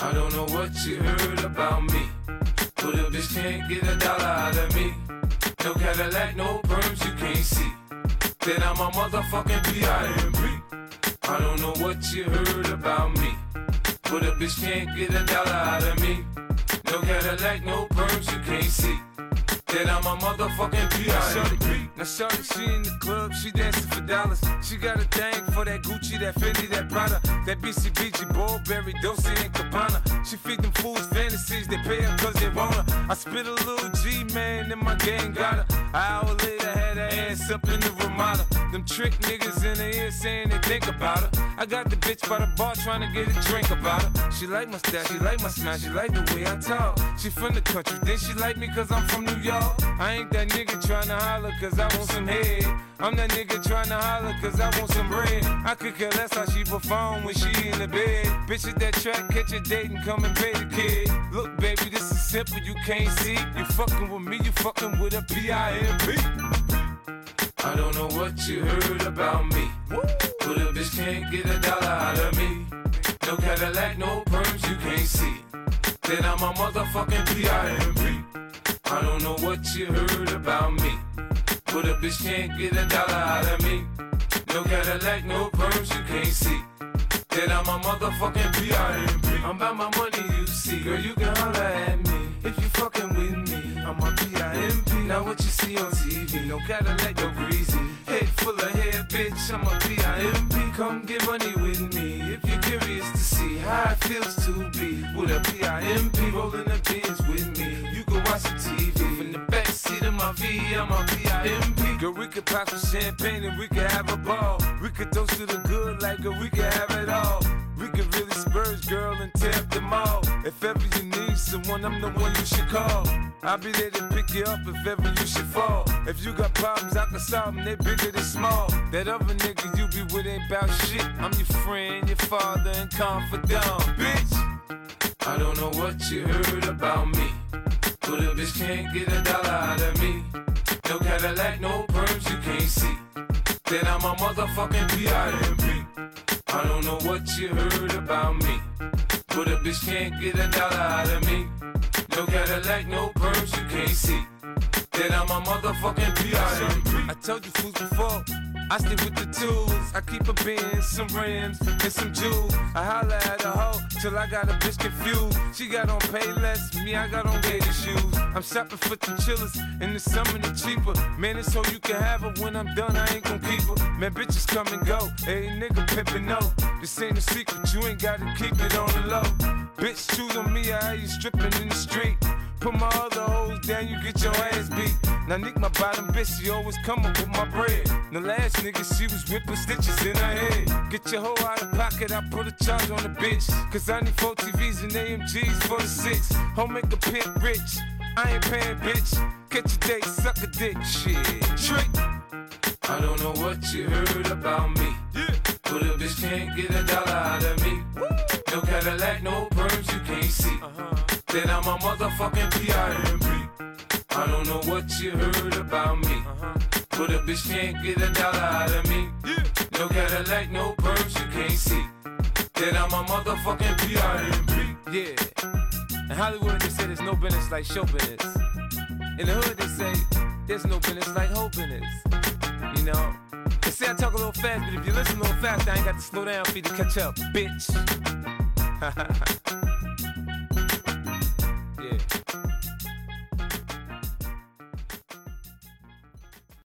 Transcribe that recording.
I don't know what you heard about me, but a bitch can't get $1 out of me. No Cadillac, no perms, you can't see that I'm a motherfucking P.I.M.P. I don't know what you heard about me, but a bitch can't get $1 out of me. No Cadillac, no perms, you can't see that I'm a motherfucking P.I.M.P. Now shorty, she in the club, she dancing for dollars. She got a thing for that Gucci, that Fendi, that Prada, that BCBG, Burberry, Dolce and Gabbana. She feed them fools fantasies, they pay her cause they want her. I spit a little G, man, and my gang got her. An hour later, had her ass up in the Ramada. Them trick niggas in the ear saying they think about her. I got the bitch by the bar trying to get a drink about her. She like my style, she like my smile, she like the way I talk. She from the country, then she like me cause I'm from New York. I ain't that nigga tryna holler cause I want some head. I'm that nigga tryna holler cause I want some bread. I could care less how she perform when she in the bed. Bitch at that track, catch a date and come and pay the kid. Look baby, this is simple, you can't see. You fucking with me, you fucking with a P.I.M.P. I don't know what you heard about me, but a bitch can't get $1 out of me. No Cadillac, no perms, you can't see that I'm a motherfucking P.I.M.P. I don't know what you heard about me, but a bitch can't get $1 out of me. No Cadillac, no perms, you can't see that I'm a motherfucking P.I.M.P. I'm about my money, you see, girl, you can holler at me if you fucking with me. I'm a P.I.M.P. Now what you see on TV, no Cadillac, no greasy. Head full of hair, bitch, I'm a P.I.M.P. Come get money with me if you're curious to see how it feels to be with a P.I.M.P. Rolling the bins with me. You can watch some TV from the backseat of my V, I'm a P.I.M.P. Girl, we could pop some champagne and we could have a ball. We could toast to the good like girl, we could have it all. We could really spurge, girl, and tear up the mall. If ever you need someone, I'm the one you should call. I'll be there to pick you up if ever you should fall. If you got problems, I can solve them, they bigger than small. That other nigga you be with ain't bout shit. I'm your friend, your father, and confidant, bitch. I don't know what you heard about me, but a bitch can't get $1 out of me. No Cadillac, no perms, you can't see that I'm a motherfucking P.I.M.P. I don't know what you heard about me, but a bitch can't get $1 out of me. No Cadillac, no perms, you can't see that I'm a motherfucking P.I.M.P. I told you fools before, I stick with the tools. I keep a Benz, some rims, and some jewels. I holla at a hoe till I got a bitch confused. She got on Payless, me I got on gator shoes. I'm shopping for the chillers, in the summer the cheaper. Man, it's so you can have her, when I'm done I ain't gon' keep her. Man, bitches come and go, hey nigga pimpin' no. This ain't a secret, you ain't gotta keep it on the low. Bitch, choose on me, I have you stripping in the street. Put my other hoes down, you get your ass beat. Now Nick, my bottom bitch, she always come up with my bread. The last nigga, she was whipping stitches in her head. Get your hoe out of pocket, I put a charge on the bitch. Cause I need 4 TVs and AMGs for the 6. Home make a pimp rich, I ain't paying bitch. Catch a date, suck a dick, shit. Trick. I don't know what you heard about me, but a bitch can't get $1 out of me. No Cadillac, no perms, you can't see that I'm a motherfucking P.I.M.P. I don't know what you heard about me, but a bitch can't get $1 out of me. No Cadillac, no perms, you can't see that I'm a motherfucking P.I.M.P. Yeah. In Hollywood they say there's no business like show business. In the hood they say there's no business like hoe business. You know? They say I talk a little fast, but if you listen a little fast, I ain't got to slow down for you to catch up, bitch.